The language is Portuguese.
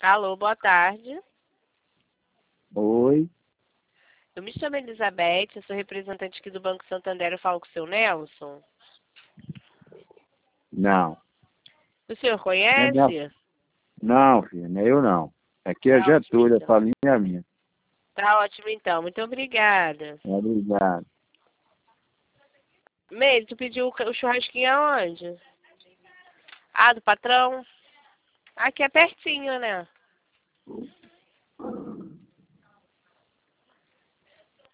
Alô, boa tarde. Oi, Eu me chamo Elizabeth, eu sou representante aqui do Banco Santander. Eu falo com o seu Nelson. não. O senhor Não, é minha... conhece? não, filho, não é eu não. Aqui é Tá ótimo, Getúlio, então. essa linha é minha. Tá ótimo, então. Muito obrigada. Obrigado. Meire, tu pediu o churrasquinho aonde? Ah, do patrão? Aqui é pertinho, né?